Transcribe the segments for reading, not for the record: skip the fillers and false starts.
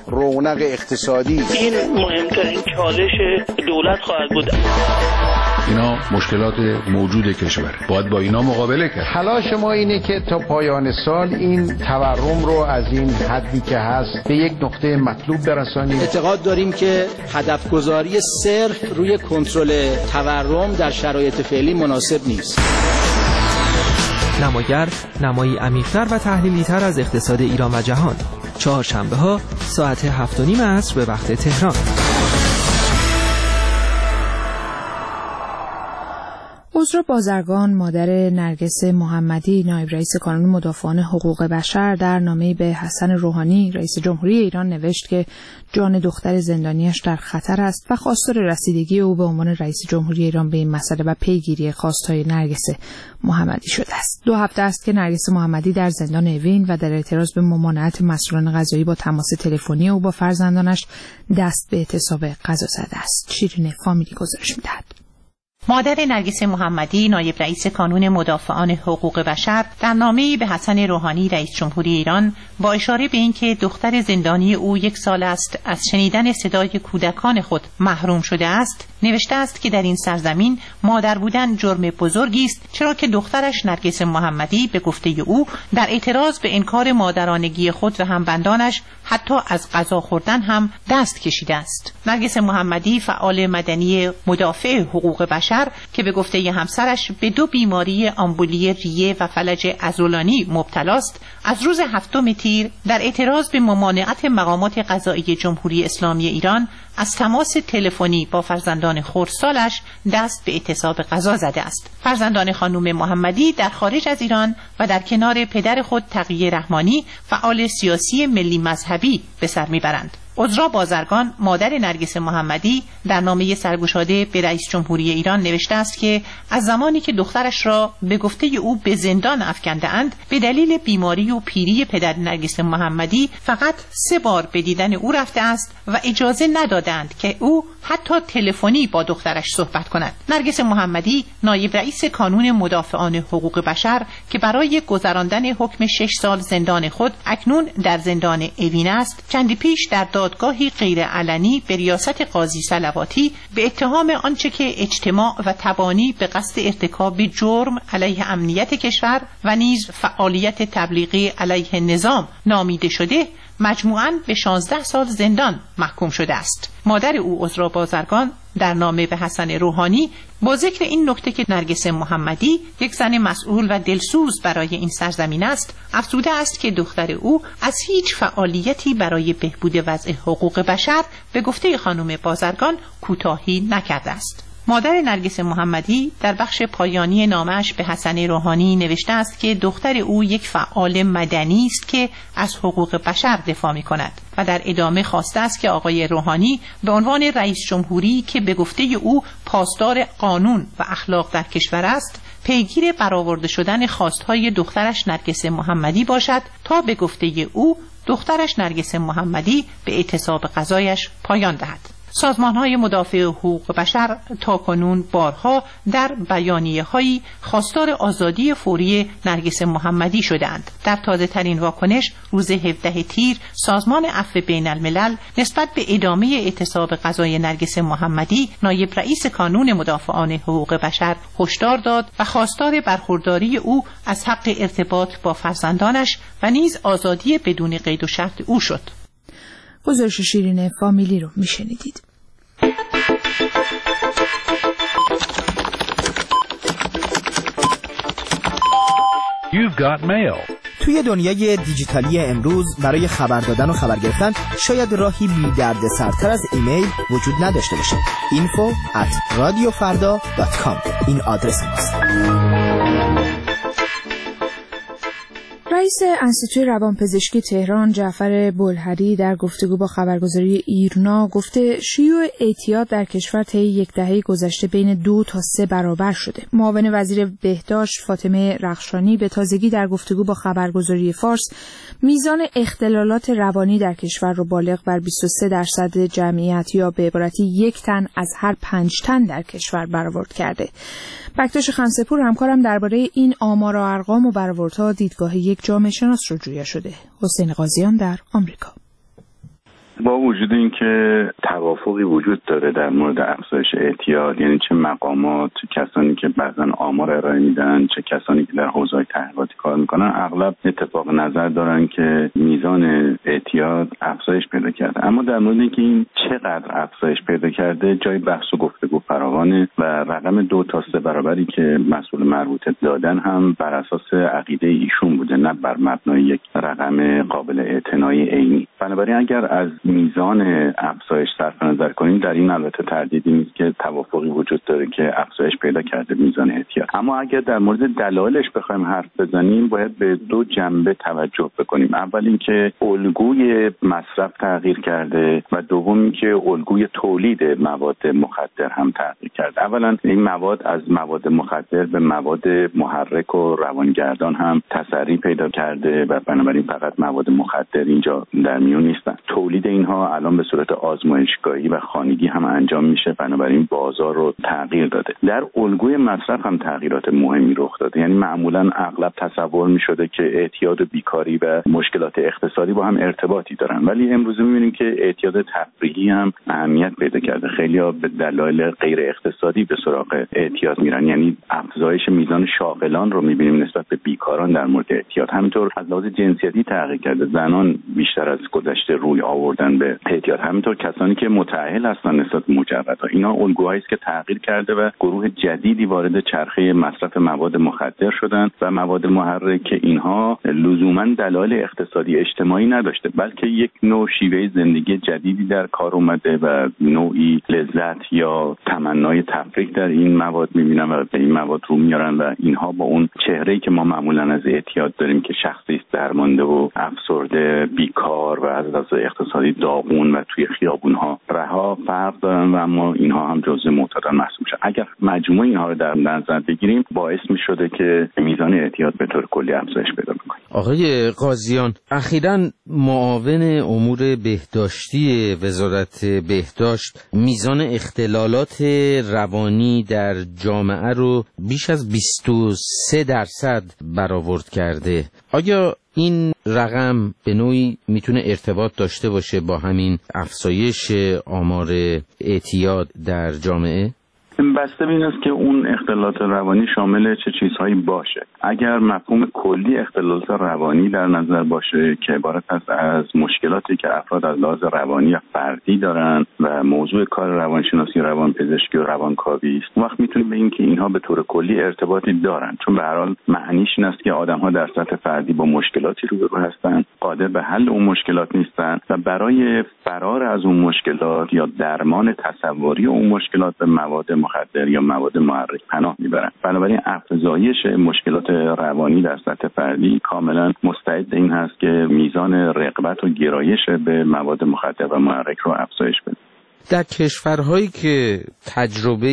رونق اقتصادی. این مهمترین چالش دولت خواهد بود. اینا مشکلات موجود کشور، باید با اینا مقابله کرد. تلاش ما اینه که تا پایان سال این تورم رو از این حدی که هست به یک نقطه مطلوب برسانیم. اعتقاد داریم که هدف گذاری صرف روی کنترل تورم در شرایط فعلی مناسب نیست. نماگر نمایی عمیق‌تر و تحلیلی‌تر از اقتصاد ایران و جهان، چهارشنبه‌ها ساعت 7:30 عصر به وقت تهران. عذرا بازرگان مادر نرگس محمدی نایب رئیس کانون مدافعان حقوق بشر در نامه‌ای به حسن روحانی رئیس جمهوری ایران نوشت که جان دختر زندانیش در خطر است و خواستار رسیدگی او به عنوان رئیس جمهوری ایران به این مسئله و پیگیری خواستهای نرگس محمدی شده است. 2 هفته است که نرگس محمدی در زندان اوین و در اعتراض به ممانعت مسئولان قضایی با تماس تلفنی او با فرزندانش دست به اعتصاب غذا زده است. شیرین فامیلی گزارش می‌دهد. مادر نرگس محمدی نایب رئیس کانون مدافعان حقوق بشر در نامه‌ای به حسن روحانی رئیس جمهوری ایران با اشاره به اینکه دختر زندانی او 1 سال است از شنیدن صدای کودکان خود محروم شده است نوشته است که در این سرزمین مادر بودن جرم بزرگی است، چرا که دخترش نرگس محمدی به گفته او در اعتراض به انکار مادرانگی خود و همبندانش حتی از غذا خوردن هم دست کشیده است. نرگس محمدی فعال مدنی مدافع حقوق بشر که به گفته همسرش به 2 بیماری آمبولی ریه و فلج عضلانی مبتلاست، از روز 7 تیر در اعتراض به ممانعت مقامات قضایی جمهوری اسلامی ایران از تماس تلفنی با فرزندان خردسالش دست به اعتصاب غذا زده است. فرزندان خانم محمدی در خارج از ایران و در کنار پدر خود تقی رحمانی فعال سیاسی ملی مذهبی به سر میبرند. عذرا بازرگان مادر نرگس محمدی در نامه سرگشاده به رئیس جمهوری ایران نوشته است که از زمانی که دخترش را به گفته او به زندان افکنده اند به دلیل بیماری و پیری پدر نرگس محمدی فقط 3 بار به دیدن او رفته است و اجازه ندادند که او حتی تلفنی با دخترش صحبت کند. نرگس محمدی نایب رئیس کانون مدافعان حقوق بشر که برای گذراندن حکم 6 سال زندان خود اکنون در زندان اوین است، چندی پیش در دادگاهی غیر علنی به ریاست قاضی صلواتی به اتهام آنچه که اجتماع و تبانی به قصد ارتکاب جرم علیه امنیت کشور و نیز فعالیت تبلیغی علیه نظام نامیده شده مجموعاً به 16 سال زندان محکوم شده است. مادر او عذرا بازرگان در نامه به حسن روحانی با ذکر این نکته که نرگس محمدی یک زن مسئول و دلسوز برای این سرزمین است، افزوده است که دختر او از هیچ فعالیتی برای بهبود وضع حقوق بشر به گفته خانم بازرگان کوتاهی نکرده است. مادر نرگس محمدی در بخش پایانی نامه‌اش به حسن روحانی نوشته است که دختر او یک فعال مدنی است که از حقوق بشر دفاع می‌کند و در ادامه خواسته است که آقای روحانی به عنوان رئیس جمهوری که به گفته او پاسدار قانون و اخلاق در کشور است، پیگیر برآورده شدن خواستهای دخترش نرگس محمدی باشد تا به گفته او دخترش نرگس محمدی به اعتصاب غذایش پایان دهد. سازمان‌های مدافع حقوق بشر تاکنون بارها در بیانیه‌هایی خواستار آزادی فوری نرگس محمدی شدند. در تازه‌ترین واکنش روز 17 تیر سازمان عفو بین‌الملل نسبت به ادامه اعتصاب غذای نرگس محمدی نایب رئیس کانون مدافعان حقوق بشر هشدار داد و خواستار برخورداری او از حق ارتباط با فرزندانش و نیز آزادی بدون قید و شرط او شد. گزارش شیرین فامیلی رو میشنیدید. You've got mail. توی دنیای دیجیتالی امروز برای خبر دادن و خبر گرفتن شاید راهی بی دردسرتر از ایمیل وجود نداشته باشه. info@radiofarda.com این آدرس ماست. رئیس انستیتوی روانپزشکی تهران جعفر بلهری در گفتگو با خبرگزاری ایرنا گفته شیوع اعتیاد در کشور طی 1 دهه گذشته بین 2 تا 3 برابر شده. معاون وزیر بهداشت فاطمه رخشانی به تازگی در گفتگو با خبرگزاری فارس میزان اختلالات روانی در کشور را بالغ بر 23% جمعیت یا به عبارتی 1 تن از هر 5 تن در کشور برآورد کرده. بکتاش خمسه‌پور همکارم درباره این آمار و ارقام و برآوردها دیدگاه یک جامعه شناس رو جویا شده. حسین قاضیان در آمریکا. با وجود اینکه توافقی وجود داره در مورد افزایش اعتیاد، یعنی چه مقامات، چه کسانی که بعضا آمار ارائه میدن، چه کسانی که در حوزه تحقیقاتی کار میکنن، اغلب اتفاق نظر دارن که میزان اعتیاد افزایش پیدا کرده. اما در مورد اینکه این چقدر افزایش پیدا کرده جای بحث و گفتگو فراوانه و رقم 2 تا 3 برابری که مسئول مربوطه دادن هم بر اساس عقیده ایشون بوده، نه بر مبنای یک رقم قابل اعتنایی عینی. بنابراین اگر از میزان افزایش صرف نظر کنیم، در این البته تردیدی نیست که توافقی وجود داره که افزایش پیدا کرده میزان اعتیاد. اما اگر در مورد دلایلش بخوایم حرف بزنیم، باید به 2 جنبه توجه بکنیم. اول اینکه الگوی مصرف تغییر کرده و دوم اینکه الگوی تولید مواد مخدر هم تغییر کرده. اولا این مواد از مواد مخدر به مواد محرک و روانگردان هم تسری پیدا کرده و بنابراین فقط مواد مخدر اینجا در میون نیستن. تولید اینها الان به صورت آزمایشگاهی و خانگی هم انجام میشه، بنابراین بازار رو تغییر داده. در الگوی مصرف هم تغییرات مهمی رخ داده. یعنی معمولا اغلب تصور میشده که اعتیاد و بیکاری و مشکلات اقتصادی با هم ارتباطی دارن، ولی امروز میبینیم که اعتیاد تفریحی هم اهمیت پیدا کرده. خیلی‌ها به دلایل غیر اقتصادی به سراغ اعتیاد میرن، یعنی افزایش میزان شاغلان رو میبینیم نسبت به بیکاران در مورد اعتیاد. همینطور از لحاظ جنسیتی تغییر کرده، زنان بیشتر از گذشته روی آوردن به اعتیاد، همینطور کسانی که متأهل هستن نسبت به مجردها. اینا الگوهایی است که تغییر کرده و گروه جدیدی وارد چرخه مصرف مواد مخدر شدن و مواد محرک که اینها لزوما دلایل اقتصادی اجتماعی نداشته، بلکه یک نوع شیوه زندگی جدیدی در کار اومده و نوعی لذت یا تمنای تفریح در این مواد میبینن و به این مواد رو میارن و اینها با اون چهره‌ای که ما معمولا از اعتیاد داریم که شخصی است درمانده و افسرده، بیکار و از لحاظ اقتصادی داغون و توی خیابون‌ها رها فرق دارن و اما اینها هم جزء معتادان محسوب میشن. اگر مجموع اینها رو در نظر بگیریم باعث میشده که میزان اعتیاد به طور کلی افزایش پیدا کنه. آقای قاضیان، اخیراً معاون امور بهداشتی وزارت بهداشت میزان اختلالات روانی در جامعه رو بیش از 23% برآورد کرده. آیا این رقم به نوعی میتونه ارتباط داشته باشه با همین افزایش آمار اعتیاد در جامعه؟ بسته به این است که اون اختلالات روانی شامل چه چیزهایی باشه. اگر مفهوم کلی اختلالات روانی در نظر باشه که عبارت است از مشکلاتی که افراد از لحاظ روانی یا فردی دارن و موضوع کار روانشناسی، روانپزشکی و روانکاوی است، وقت میتونیم بگیم که اینها به طور کلی ارتباطی دارن، چون به هر حال معنیش این است که آدم‌ها در سطح فردی با مشکلاتی روبرو هستن، قادر به حل اون مشکلات نیستن و برای فرار از اون مشکلات یا درمان تصوری اون مشکلات به مواد مخدر یا مواد محرک پناه میبرن. بنابراین افزایش مشکلات روانی در سطح فردی کاملا مستعد این هست که میزان رغبت و گرایش به مواد مخدر و محرک رو افزایش بده. در کشورهایی که تجربه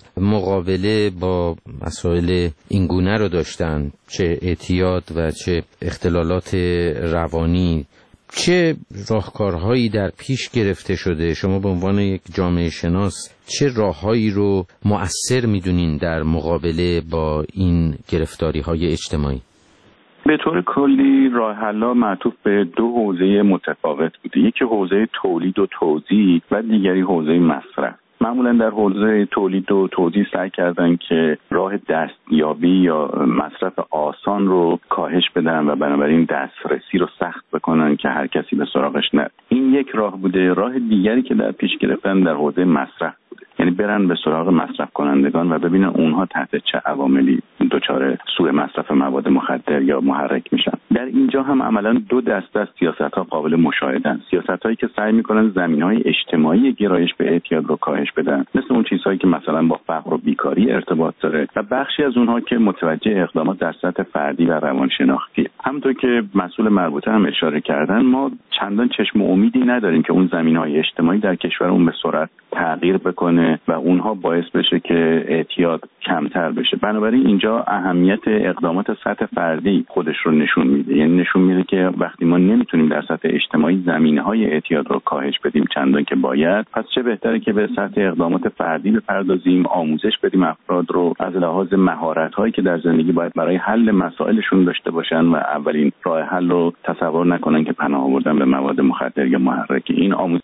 مقابله با مسائل اینگونه رو داشتن، چه اعتیاد و چه اختلالات روانی، چه راهکارهایی در پیش گرفته شده؟ شما به عنوان یک جامعه شناس چه راههایی رو مؤثر میدونین در مقابله با این گرفتاری‌های اجتماعی؟ به طور کلی راه حل‌ها معطوف به 2 حوزه متفاوت بوده. یکی حوزه تولید و توزیع و دیگری حوزه مصرف. معمولا در حوزه تولید و توزیع سعی کردن که راه دستیابی یا مصرف آسان رو کاهش بدن و بنابراین دسترسی رو سخت بکنن که هر کسی به سراغش نره. این یک راه بوده. راه دیگری که در پیش گرفتن در حوزه مصرف بوده، یعنی برن به سراغ مصرف کنندگان و ببینن اونها تحت چه عواملی دچار سوء مصرف مواد مخدر یا محرک میشن. در اینجا هم عملاً 2 دسته از سیاست‌ها قابل مشاهده‌اند. سیاست‌هایی که سعی می‌کنن زمینه‌های اجتماعی گرایش به اعتیاد رو کاهش بدن، مثل اون چیزهایی که مثلا با فقر و بیکاری ارتباط داره، و بخشی از اونها که متوجه اقدامات در سطح فردی و روانشناختی. همونطور که مسئول مربوطه هم اشاره کردن، ما چندان چشم امیدی نداریم که اون زمینه‌های اجتماعی در کشورمون به سرعت تغییر بکنه و اونها باعث بشه که اعتیاد کمتر بشه. بنابراین اینجا اینجا اهمیت اقدامات سطح فردی خودش رو نشون میده. یعنی نشون میده که وقتی ما نمیتونیم در سطح اجتماعی زمینه‌های اعتیاد رو کاهش بدیم چندان که باید، پس چه بهتره که به سطح اقدامات فردی بپردازیم، آموزش بدیم افراد رو از لحاظ مهارت‌هایی که در زندگی باید برای حل مسائلشون داشته باشن و اولین راه حل رو تصور نکنن که پناه آوردن به مواد مخدر یا محرک. این